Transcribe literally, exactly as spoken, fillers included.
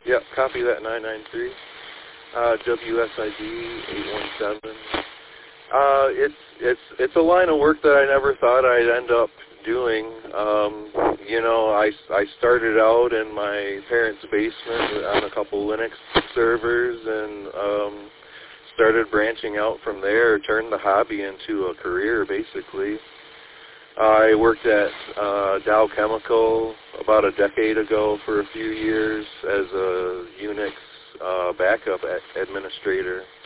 Yep, copy that nine nine three. Uh, W S I D eight one seven. Uh, it's it's it's a line of work that I never thought I'd end up doing. Um, you know, I, I started out in my parents' basement on a couple Linux servers and um, started branching out from there. Turned the hobby into a career, basically. I worked at uh, Dow Chemical about a decade ago for a few years as a Unix uh, backup a- administrator.